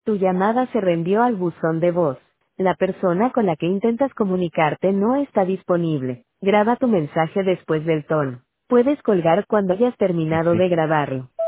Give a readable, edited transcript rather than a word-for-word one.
Tu llamada se reenvió al buzón de voz. La persona con la que intentas comunicarte no está disponible. Graba tu mensaje después del tono. Puedes colgar cuando hayas terminado Sí. de grabarlo.